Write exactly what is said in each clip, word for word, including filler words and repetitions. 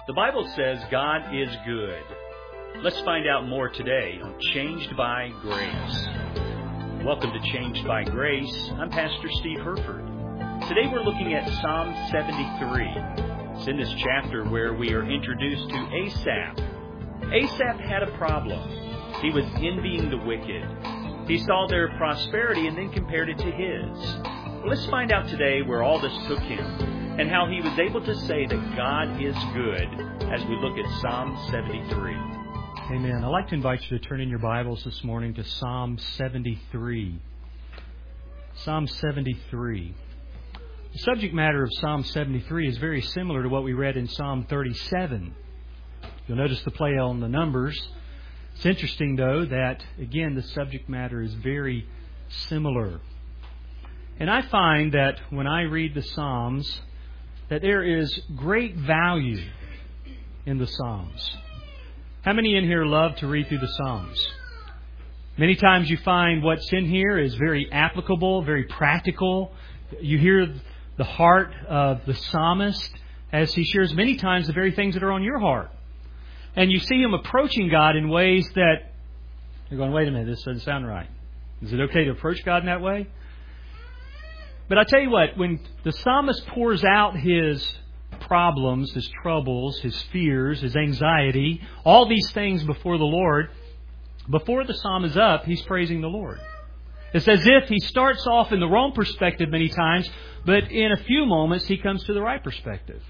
The Bible says God is good. Let's find out more today on Changed by Grace. Welcome to Changed by Grace. I'm Pastor Steve Herford. Today we're looking at Psalm seventy-three. It's in this chapter where we are introduced to Asaph. Asaph had a problem. He was envying the wicked. He saw their prosperity and then compared it to his. Well, let's find out today where all this took him and how he was able to say that God is good as we look at Psalm seventy-three. Amen. I'd like to invite you to turn in your Bibles this morning to Psalm seventy-three. Psalm seventy-three. The subject matter of Psalm seventy-three is very similar to what we read in Psalm thirty-seven. You'll notice the play on the numbers. It's interesting, though, that, again, the subject matter is very similar. And I find that when I read the Psalms, that there is great value in the Psalms. How many in here love to read through the Psalms? Many times you find what's in here is very applicable, very practical. You hear the heart of the psalmist as he shares many times the very things that are on your heart. And you see him approaching God in ways that you're going, wait a minute, this doesn't sound right. Is it okay to approach God in that way? But I tell you what, when the psalmist pours out his problems, his troubles, his fears, his anxiety, all these things before the Lord, before the psalm is up, he's praising the Lord. It's as if he starts off in the wrong perspective many times, but in a few moments he comes to the right perspective.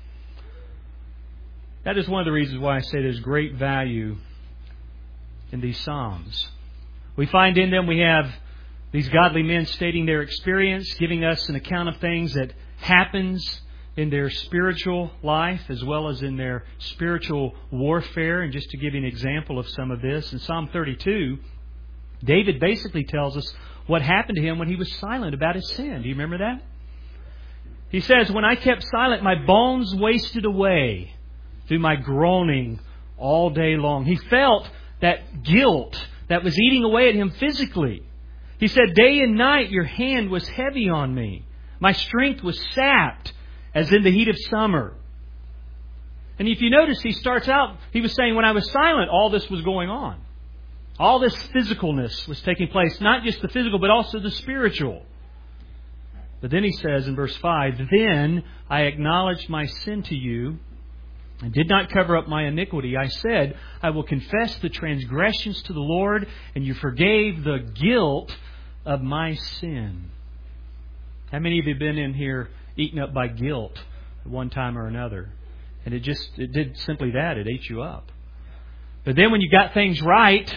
That is one of the reasons why I say there's great value in these psalms. We find in them we have these godly men stating their experience, giving us an account of things that happens in their spiritual life as well as in their spiritual warfare. And just to give you an example of some of this, in Psalm thirty-two, David basically tells us what happened to him when he was silent about his sin. Do you remember that? He says, when I kept silent, my bones wasted away through my groaning all day long. He felt that guilt that was eating away at him physically. He said, day and night your hand was heavy on me. My strength was sapped as in the heat of summer. And if you notice, he starts out, he was saying, when I was silent, all this was going on. All this physicalness was taking place. Not just the physical, but also the spiritual. But then he says in verse five, then I acknowledged my sin to you and did not cover up my iniquity. I said, I will confess the transgressions to the Lord, and you forgave the guilt of my sin. How many of you have been in here eaten up by guilt at one time or another? And it just, it did simply that. It ate you up. But then when you got things right,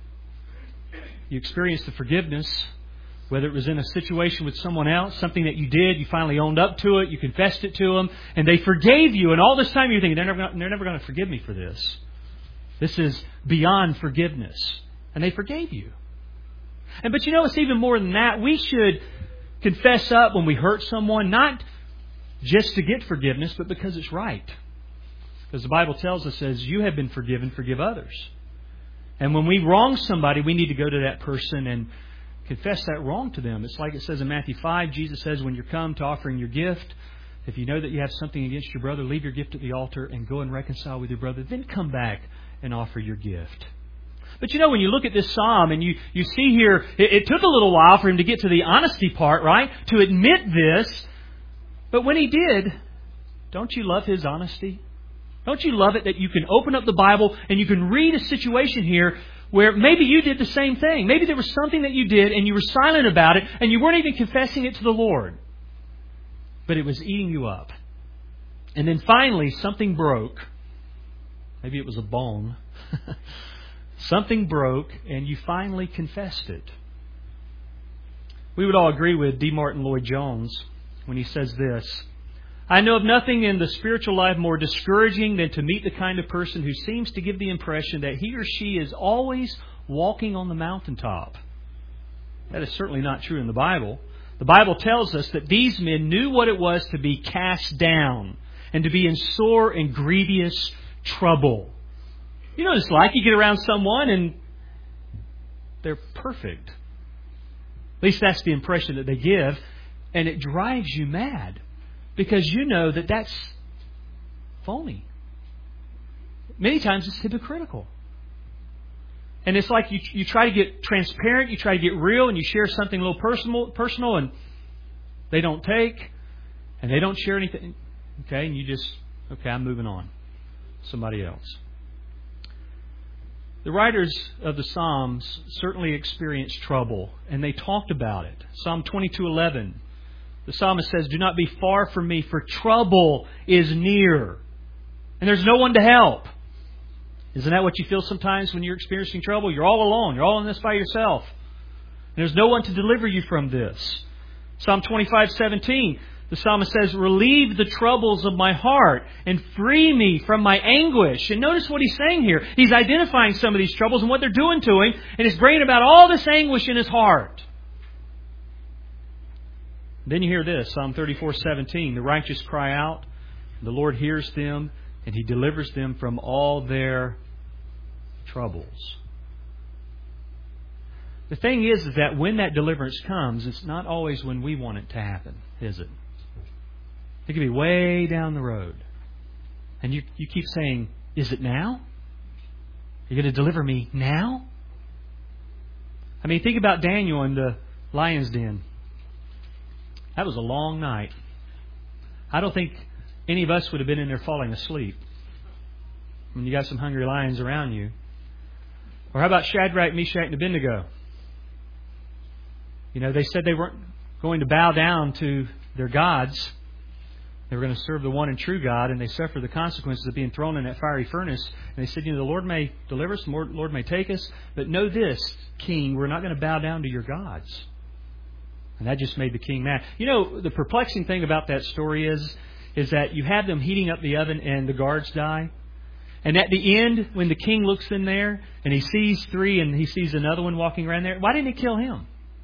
you experienced the forgiveness. Whether it was in a situation with someone else, something that you did, you finally owned up to it, you confessed it to them, and they forgave you. And all this time you're thinking, they're never, they're never going to forgive me for this. This is beyond forgiveness. And they forgave you. And but you know, it's even more than that. We should confess up when we hurt someone, not just to get forgiveness, but because it's right. Because the Bible tells us, as you have been forgiven, forgive others. And when we wrong somebody, we need to go to that person and confess that wrong to them. It's like it says in Matthew five, Jesus says, when you come to offering your gift, if you know that you have something against your brother, leave your gift at the altar and go and reconcile with your brother. Then come back and offer your gift. But you know, when you look at this psalm and you, you see here, it, it took a little while for him to get to the honesty part, right? To admit this. But when he did, don't you love his honesty? Don't you love it that you can open up the Bible and you can read a situation here where maybe you did the same thing. Maybe there was something that you did and you were silent about it and you weren't even confessing it to the Lord. But it was eating you up. And then finally something broke. Maybe it was a bone. Something broke and you finally confessed it. We would all agree with D. Martin Lloyd-Jones when he says this. I know of nothing in the spiritual life more discouraging than to meet the kind of person who seems to give the impression that he or she is always walking on the mountaintop. That is certainly not true in the Bible. The Bible tells us that these men knew what it was to be cast down and to be in sore and grievous trouble. You know what it's like? You get around someone and they're perfect. At least that's the impression that they give. And it drives you mad. Because you know that that's phony. many times it's hypocritical. And it's like you you try to get transparent, you try to get real, and you share something a little personal, personal, and they don't take, and they don't share anything. Okay, and you just, okay, I'm moving on. Somebody else. The writers of the Psalms certainly experienced trouble, and they talked about it. Psalm twenty-two eleven, the psalmist says, "Do not be far from me, for trouble is near, and there's no one to help." Isn't that what you feel sometimes when you're experiencing trouble? You're all alone. You're all in this by yourself. And there's no one to deliver you from this. Psalm twenty-five seventeen, the psalmist says, "Relieve the troubles of my heart and free me from my anguish." And notice what he's saying here. He's identifying some of these troubles and what they're doing to him, and he's bringing about all this anguish in his heart. Then you hear this, Psalm thirty-four seventeen, "The righteous cry out, the Lord hears them, and He delivers them from all their troubles." The thing is, is that when that deliverance comes, it's not always when we want it to happen, is it? It could be way down the road. And you, you keep saying, "Is it now? You're going to deliver me now?" I mean, think about Daniel in the lion's den. That was a long night. I don't think any of us would have been in there falling asleep when you got some hungry lions around you. Or how about Shadrach, Meshach, and Abednego? You know, they said they weren't going to bow down to their gods. They were going to serve the one and true God, and they suffered the consequences of being thrown in that fiery furnace. And they said, you know, the Lord may deliver us, the Lord may take us, but know this, King, we're not going to bow down to your gods. And that just made the king mad. You know, the perplexing thing about that story is, is that you have them heating up the oven and the guards die. And at the end, when the king looks in there and he sees three and he sees another one walking around there, why didn't he kill him?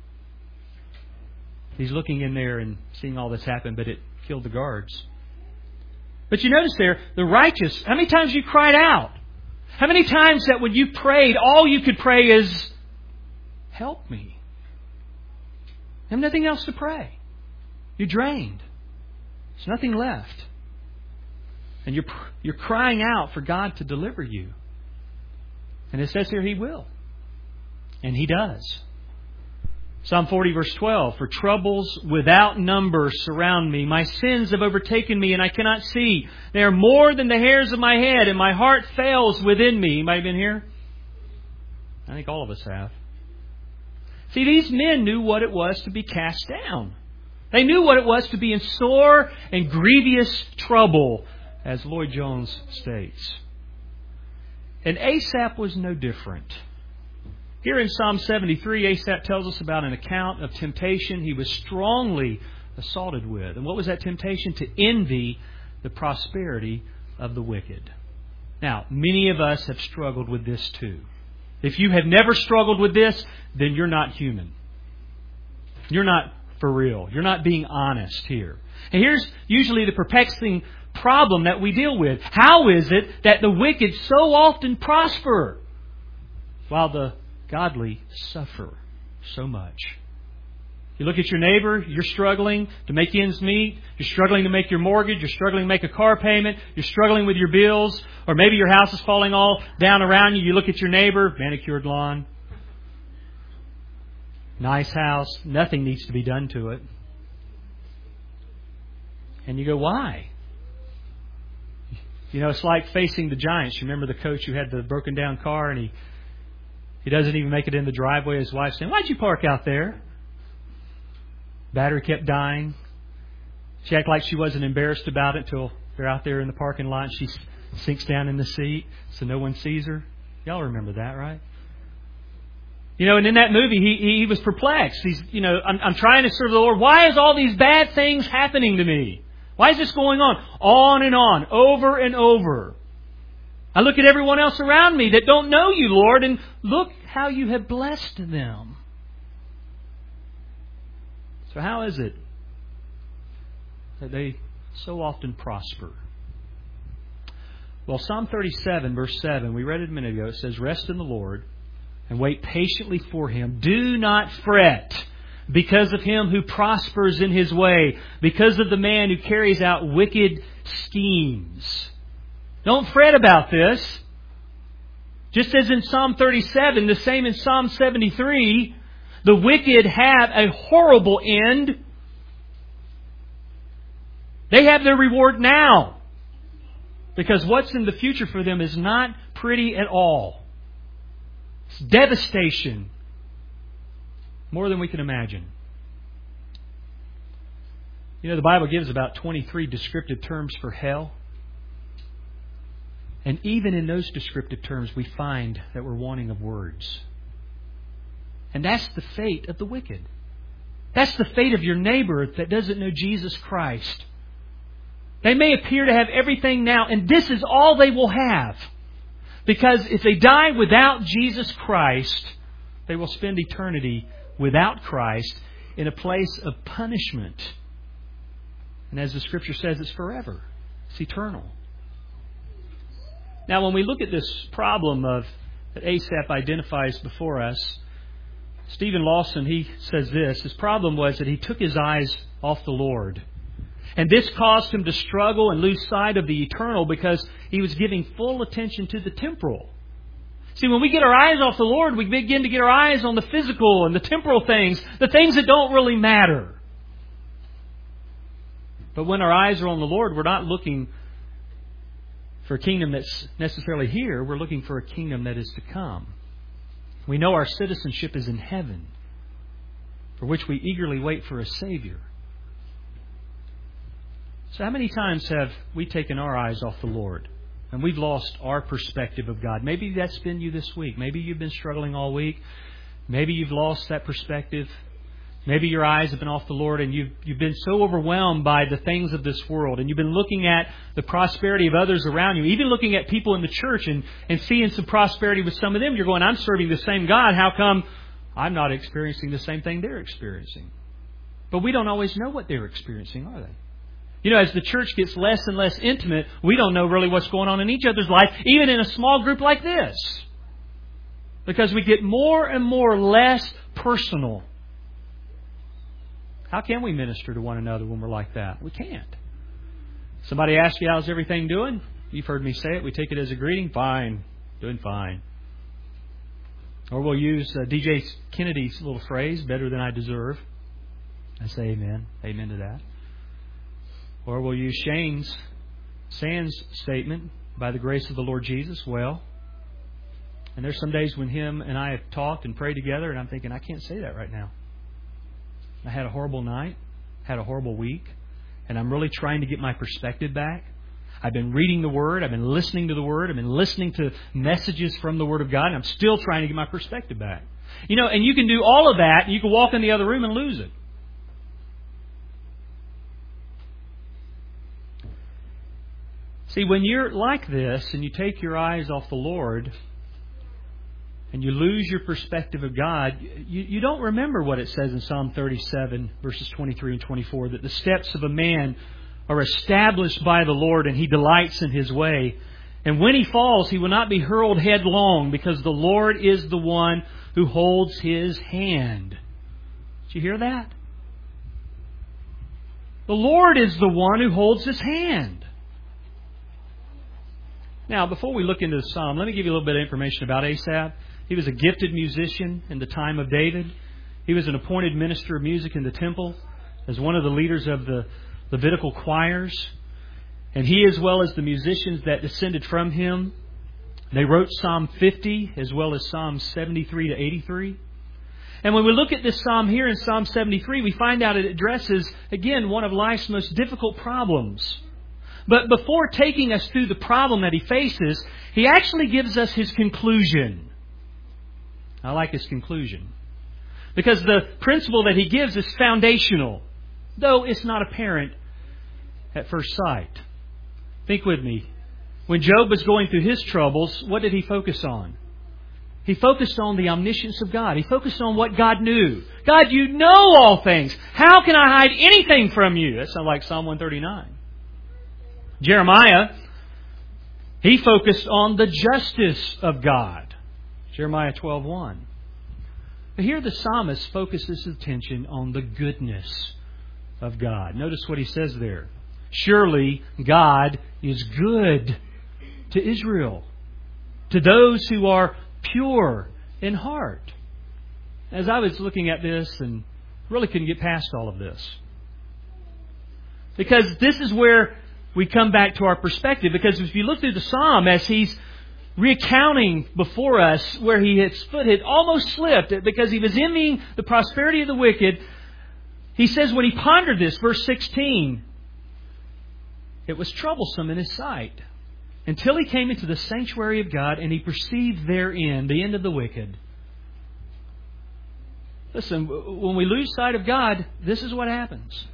He's looking in there and seeing all this happen, but it killed the guards. But you notice there, the righteous, how many times you cried out? How many times that when you prayed, all you could pray is, "Help me." You have nothing else to pray. You're drained. There's nothing left. And you're you're crying out for God to deliver you. And it says here He will. And He does. Psalm forty verse twelve, "For troubles without number surround me. My sins have overtaken me and I cannot see. They are more than the hairs of my head and my heart fails within me." You might have been here. I think all of us have. See, these men knew what it was to be cast down. They knew what it was to be in sore and grievous trouble, as Lloyd Jones states. And Asaph was no different. Here in Psalm seventy-three, Asaph tells us about an account of temptation he was strongly assaulted with. And what was that temptation? To envy the prosperity of the wicked. Now, many of us have struggled with this too. If you have never struggled with this, then you're not human. You're not for real. You're not being honest here. And here's usually the perplexing problem that we deal with. How is it that the wicked so often prosper while the godly suffer so much? You look at your neighbor, you're struggling to make ends meet. You're struggling to make your mortgage. You're struggling to make a car payment. You're struggling with your bills. Or maybe your house is falling all down around you. You look at your neighbor, manicured lawn, nice house. Nothing needs to be done to it. And you go, why? You know, it's like facing the giants. You remember the coach who had the broken down car and he, he doesn't even make it in the driveway. His wife's saying, "Why'd you park out there?" Battery kept dying. She acted like she wasn't embarrassed about it until they're out there in the parking lot and she sinks down in the seat so no one sees her. Y'all remember that, right? You know, and in that movie, he he was perplexed. He's, you know, I'm, I'm trying to serve the Lord. Why is all these bad things happening to me? Why is this going on? On and on, over and over. I look at everyone else around me that don't know you, Lord, and look how you have blessed them. So how is it that they so often prosper? Well, Psalm thirty-seven, verse seven, we read it a minute ago. It says, "Rest in the Lord and wait patiently for Him. Do not fret because of him who prospers in his way, because of the man who carries out wicked schemes." Don't fret about this. Just as in Psalm thirty-seven, the same in Psalm seventy-three, the wicked have a horrible end. They have their reward now. Because what's in the future for them is not pretty at all. It's devastation. More than we can imagine. You know, the Bible gives about twenty-three descriptive terms for hell. And even in those descriptive terms, we find that we're wanting of words. And that's the fate of the wicked. That's the fate of your neighbor that doesn't know Jesus Christ. They may appear to have everything now, and this is all they will have. Because if they die without Jesus Christ, they will spend eternity without Christ in a place of punishment. And as the Scripture says, it's forever. It's eternal. Now, when we look at this problem of that Asaph identifies before us, Stephen Lawson, he says this. His problem was that he took his eyes off the Lord. And this caused him to struggle and lose sight of the eternal because he was giving full attention to the temporal. See, when we get our eyes off the Lord, we begin to get our eyes on the physical and the temporal things, the things that don't really matter. But when our eyes are on the Lord, we're not looking for a kingdom that's necessarily here. We're looking for a kingdom that is to come. We know our citizenship is in heaven, for which we eagerly wait for a Savior. So how many times have we taken our eyes off the Lord and we've lost our perspective of God? Maybe that's been you this week. Maybe you've been struggling all week. Maybe you've lost that perspective. Maybe your eyes have been off the Lord and you've, you've been so overwhelmed by the things of this world. And you've been looking at the prosperity of others around you. Even looking at people in the church and, and seeing some prosperity with some of them. You're going, I'm serving the same God. How come I'm not experiencing the same thing they're experiencing? But we don't always know what they're experiencing, are they? You know, as the church gets less and less intimate, we don't know really what's going on in each other's life, even in a small group like this. Because we get more and more less personal. How can we minister to one another when we're like that? We can't. Somebody asks you, how's everything doing? You've heard me say it. We take it as a greeting. Fine. Doing fine. Or we'll use uh, D J Kennedy's little phrase, better than I deserve. I say amen. Amen to that. Or we'll use Shane's Sand's statement, by the grace of the Lord Jesus, well. And there's some days when him and I have talked and prayed together, and I'm thinking, I can't say that right now. I had a horrible night, had a horrible week, and I'm really trying to get my perspective back. I've been reading the Word, I've been listening to the Word, I've been listening to messages from the Word of God, and I'm still trying to get my perspective back. You know, and you can do all of that, and you can walk in the other room and lose it. See, when you're like this, and you take your eyes off the Lord, and you lose your perspective of God, you, you don't remember what it says in Psalm thirty-seven, verses twenty-three and twenty-four, that the steps of a man are established by the Lord and He delights in His way. And when he falls, he will not be hurled headlong because the Lord is the one who holds his hand. Did you hear that? The Lord is the one who holds his hand. Now, before we look into the psalm, let me give you a little bit of information about Asaph. He was a gifted musician in the time of David. He was an appointed minister of music in the temple as one of the leaders of the Levitical choirs. And he, as well as the musicians that descended from him, they wrote Psalm fifty as well as Psalm seventy-three to eighty-three. And when we look at this psalm here in Psalm seventy-three, we find out it addresses, again, one of life's most difficult problems. But before taking us through the problem that he faces, he actually gives us his conclusion. I like his conclusion. Because the principle that he gives is foundational, though it's not apparent at first sight. Think with me. When Job was going through his troubles, what did he focus on? He focused on the omniscience of God. He focused on what God knew. God, you know all things. How can I hide anything from you? That sounds like Psalm one thirty-nine. Jeremiah, he focused on the justice of God. Jeremiah twelve one. But here the psalmist focuses his attention on the goodness of God. Notice what he says there. Surely God is good. to Israel, to those who are pure in heart. As I was looking at this and really couldn't get past all of this. Because this is where we come back to our perspective. Because if you look through the Psalm as he's recounting before us where he his foot had almost slipped because he was envying the prosperity of the wicked, he says when he pondered this, verse sixteen, it was troublesome in his sight until he came into the sanctuary of God and he perceived therein the end of the wicked. Listen, when we lose sight of God, this is what happens.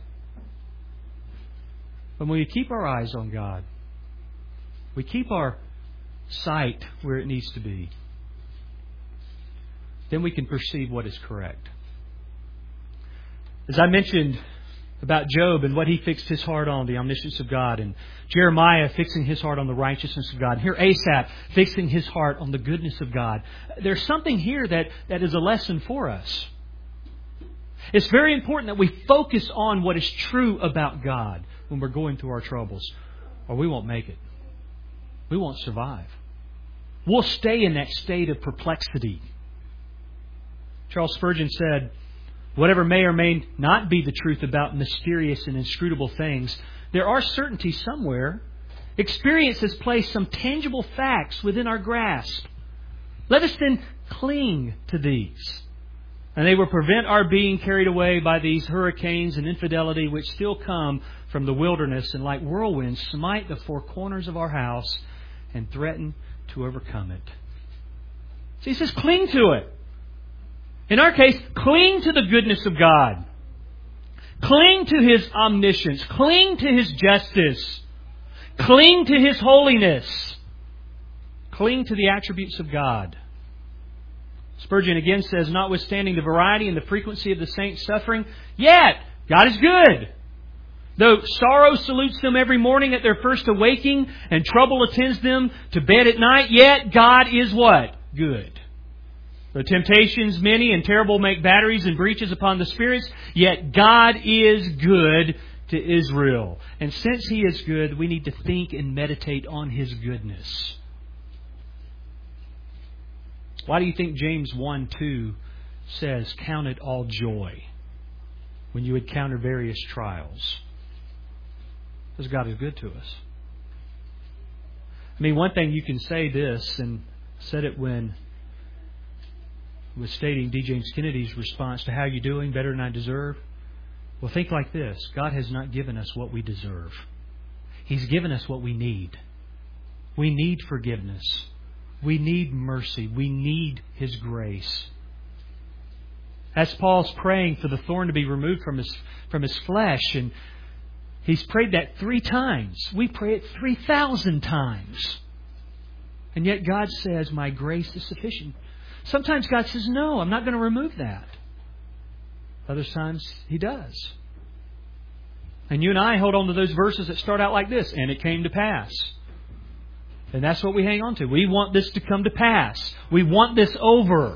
But when we keep our eyes on God, we keep our sight where it needs to be, then we can perceive what is correct. As I mentioned about Job and what he fixed his heart on, the omniscience of God, and Jeremiah fixing his heart on the righteousness of God, and here Asaph fixing his heart on the goodness of God. There's something here that, that is a lesson for us. It's very important that we focus on what is true about God when we're going through our troubles, or we won't make it. We won't survive. We'll stay in that state of perplexity. Charles Spurgeon said, whatever may or may not be the truth about mysterious and inscrutable things, there are certainties somewhere. Experience has placed some tangible facts within our grasp. Let us then cling to these. And they will prevent our being carried away by these hurricanes and infidelity which still come from the wilderness and like whirlwinds smite the four corners of our house and threaten to overcome it. So he says, cling to it. In our case, cling to the goodness of God. Cling to His omniscience. Cling to His justice. Cling to His holiness. Cling to the attributes of God. Spurgeon again says, notwithstanding the variety and the frequency of the saints' suffering, yet God is good. Though sorrow salutes them every morning at their first awaking and trouble attends them to bed at night, yet God is what? Good. Though temptations many and terrible make batteries and breaches upon the spirits, yet God is good to Israel. And since He is good, we need to think and meditate on His goodness. Why do you think James one two says, count it all joy when you encounter various trials? Because God is good to us. I mean, one thing you can say this, and I said it when I was stating D. James Kennedy's response to how you doing, better than I deserve. Well, think like this. God has not given us what we deserve. He's given us what we need. We need forgiveness. We need mercy. We need His grace. As Paul's praying for the thorn to be removed from his from his flesh, and he's prayed that three times. We pray it three thousand times. And yet God says, my grace is sufficient. Sometimes God says, no, I'm not going to remove that. Other times He does. And you and I hold on to those verses that start out like this, and it came to pass. And that's what we hang on to. We want this to come to pass. We want this over.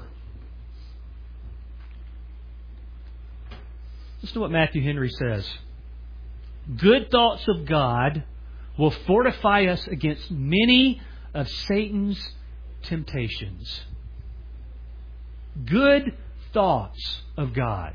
Listen to what Matthew Henry says. Good thoughts of God will fortify us against many of Satan's temptations. Good thoughts of God.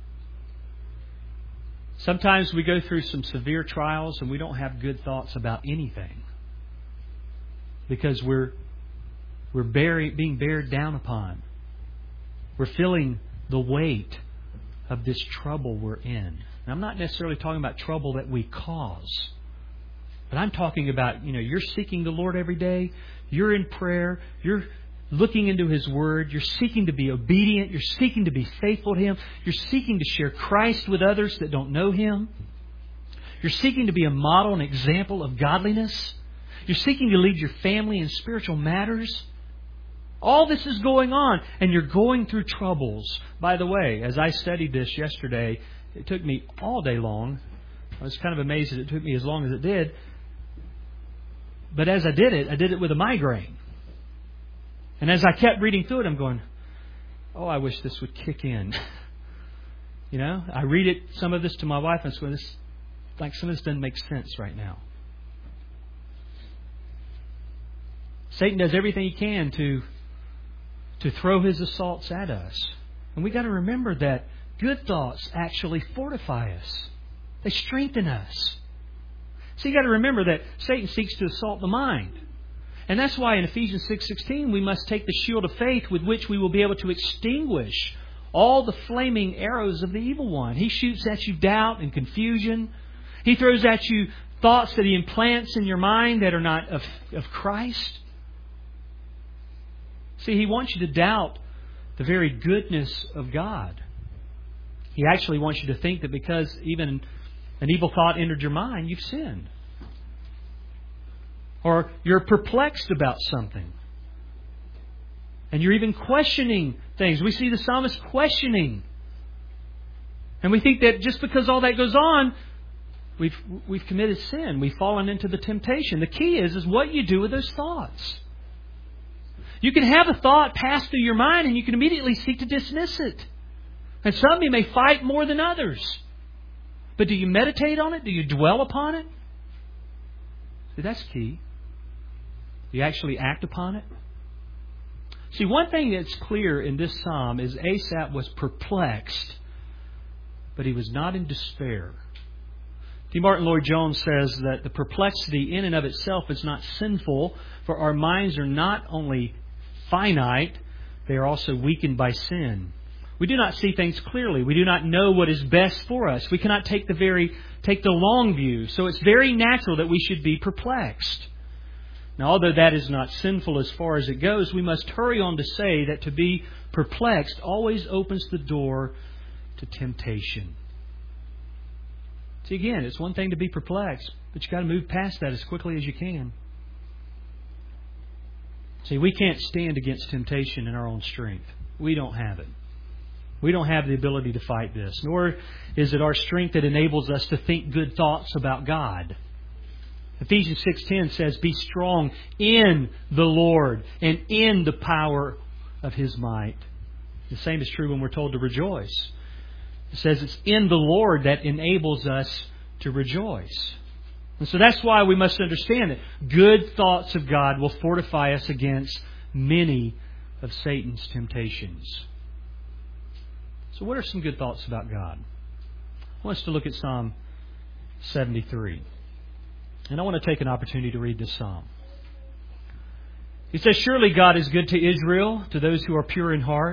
Sometimes we go through some severe trials and we don't have good thoughts about anything. Because we're we're bearing, being bared down upon. We're feeling the weight of this trouble we're in. And I'm not necessarily talking about trouble that we cause. But I'm talking about, you know, you're seeking the Lord every day. You're in prayer. You're looking into His Word. You're seeking to be obedient. You're seeking to be faithful to Him. You're seeking to share Christ with others that don't know Him. You're seeking to be a model and example of godliness. You're seeking to lead your family in spiritual matters. All this is going on, and you're going through troubles. By the way, as I studied this yesterday, it took me all day long. I was kind of amazed that it took me as long as it did. But as I did it, I did it with a migraine. And as I kept reading through it, I'm going, oh, I wish this would kick in. You know, I read it, some of this to my wife, and I'm going, this, like some of this doesn't make sense right now. Satan does everything he can to, to throw his assaults at us. And we've got to remember that good thoughts actually fortify us. They strengthen us. So you've got to remember that Satan seeks to assault the mind. And that's why in Ephesians six sixteen we must take the shield of faith with which we will be able to extinguish all the flaming arrows of the evil one. He shoots at you doubt and confusion. He throws at you thoughts that he implants in your mind that are not of, of Christ. See, he wants you to doubt the very goodness of God. He actually wants you to think that because even an evil thought entered your mind, you've sinned. Or you're perplexed about something. And you're even questioning things. We see the psalmist questioning. And we think that just because all that goes on, we've we've committed sin. We've fallen into the temptation. The key is, is what you do with those thoughts. You can have a thought pass through your mind and you can immediately seek to dismiss it. And some you may fight more than others. But do you meditate on it? Do you dwell upon it? See, that's key. Do you actually act upon it? See, one thing that's clear in this psalm is Asaph was perplexed, but he was not in despair. T. Martin Lloyd-Jones says that the perplexity in and of itself is not sinful, for our minds are not only finite, they are also weakened by sin. We do not see things clearly. We do not know what is best for us. We cannot take the very take the long view. So it's very natural that we should be perplexed. Now, although that is not sinful as far as it goes, we must hurry on to say that to be perplexed always opens the door to temptation. See, again, it's one thing to be perplexed, but you've got to move past that as quickly as you can. See, we can't stand against temptation in our own strength. We don't have it. We don't have the ability to fight this, nor is it our strength that enables us to think good thoughts about God. Ephesians six ten says, "Be strong in the Lord and in the power of His might." The same is true when we're told to rejoice. It says it's in the Lord that enables us to rejoice. And so that's why we must understand that good thoughts of God will fortify us against many of Satan's temptations. So what are some good thoughts about God? I want us to look at Psalm seventy-three. And I want to take an opportunity to read this psalm. He says, "Surely God is good to Israel, to those who are pure in heart.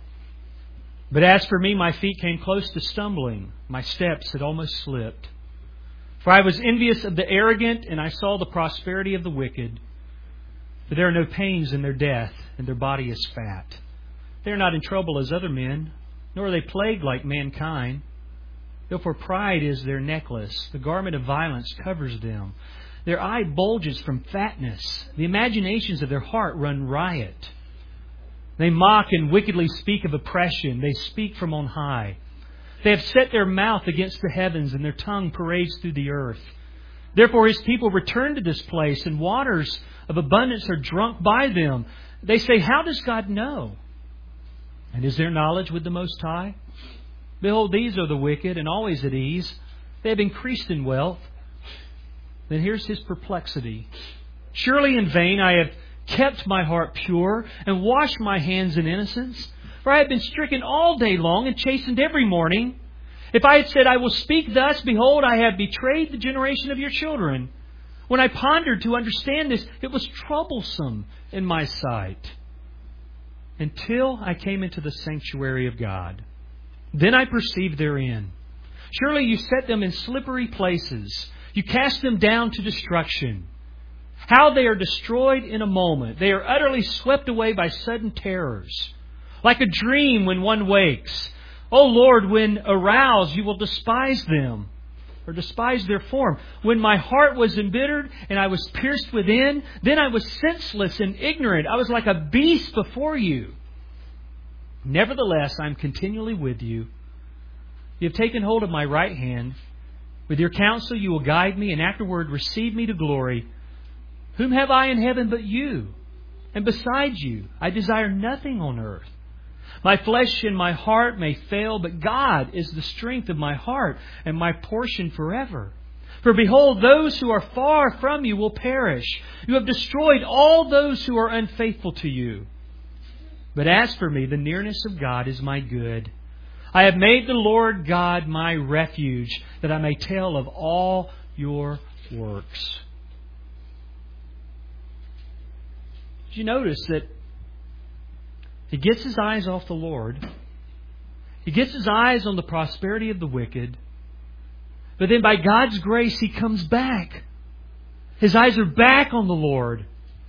But as for me, my feet came close to stumbling. My steps had almost slipped. For I was envious of the arrogant, and I saw the prosperity of the wicked. For there are no pains in their death, and their body is fat. They are not in trouble as other men, nor are they plagued like mankind. Therefore pride is their necklace. The garment of violence covers them. Their eye bulges from fatness. The imaginations of their heart run riot. They mock and wickedly speak of oppression. They speak from on high. They have set their mouth against the heavens, and their tongue parades through the earth. Therefore His people return to this place, and waters of abundance are drunk by them. They say, 'How does God know? And is there knowledge with the Most High? Behold, these are the wicked, and always at ease. They have increased in wealth.' Then here's his perplexity. 'Surely in vain I have kept my heart pure and washed my hands in innocence. For I have been stricken all day long and chastened every morning. If I had said, I will speak thus, behold, I have betrayed the generation of your children. When I pondered to understand this, it was troublesome in my sight. Until I came into the sanctuary of God. Then I perceived their end. Surely you set them in slippery places. You cast them down to destruction. How they are destroyed in a moment. They are utterly swept away by sudden terrors. Like a dream when one wakes. O Lord, when aroused, you will despise them, or despise their form. When my heart was embittered and I was pierced within, then I was senseless and ignorant. I was like a beast before you. Nevertheless, I am continually with you. You have taken hold of my right hand. With your counsel you will guide me, and afterward receive me to glory. Whom have I in heaven but you? And besides you, I desire nothing on earth. My flesh and my heart may fail, but God is the strength of my heart and my portion forever. For behold, those who are far from you will perish. You have destroyed all those who are unfaithful to you. But as for me, the nearness of God is my good. I have made the Lord God my refuge, that I may tell of all your works. Did you notice that he gets his eyes off the Lord? He gets his eyes on the prosperity of the wicked. But then by God's grace, he comes back. His eyes are back on the Lord.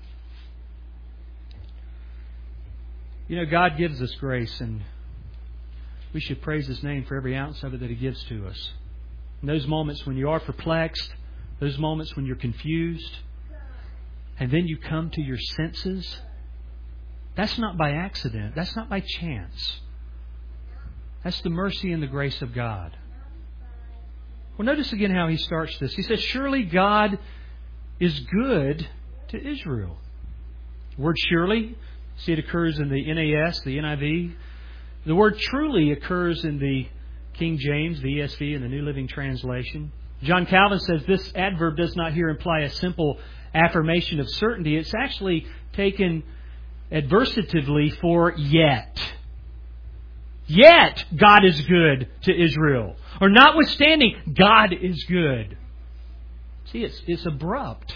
You know, God gives us grace, and we should praise His name for every ounce of it that He gives to us. In those moments when you are perplexed, those moments when you're confused, and then you come to your senses, that's not by accident. That's not by chance. That's the mercy and the grace of God. Well, notice again how he starts this. He says, surely God is good to Israel. The word surely, see it occurs in the N A S, the N I V. The word truly occurs in the King James, the E S V, and the New Living Translation. John Calvin says this adverb does not here imply a simple affirmation of certainty. It's actually taken adversatively for yet. Yet God is good to Israel. Or notwithstanding, God is good. See, it's, it's abrupt.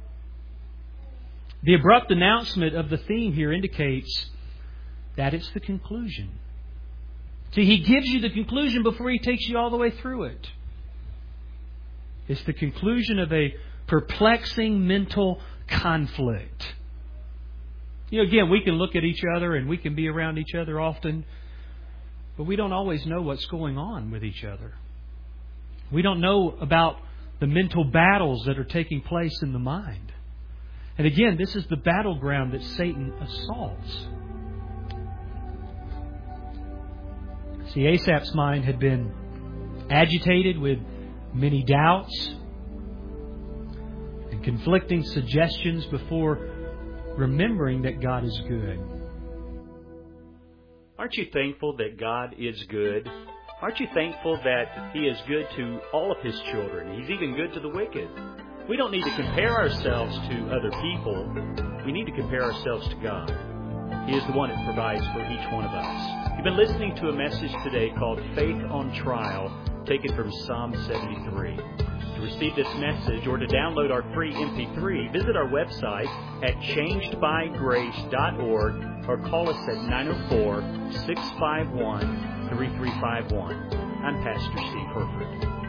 The abrupt announcement of the theme here indicates that it's the conclusion. See, He gives you the conclusion before He takes you all the way through it. It's the conclusion of a perplexing mental conflict. You know, again, we can look at each other and we can be around each other often, but we don't always know what's going on with each other. We don't know about the mental battles that are taking place in the mind. And again, this is the battleground that Satan assaults. See, Asaph's mind had been agitated with many doubts and conflicting suggestions before remembering that God is good. Aren't you thankful that God is good? Aren't you thankful that He is good to all of His children? He's even good to the wicked. We don't need to compare ourselves to other people. We need to compare ourselves to God. He is the one that provides for each one of us. You've been listening to a message today called Faith on Trial, taken from Psalm seventy-three. To receive this message or to download our free M P three, visit our website at changed by grace dot org or call us at nine oh four, six five one, three three five one. I'm Pastor Steve Herford.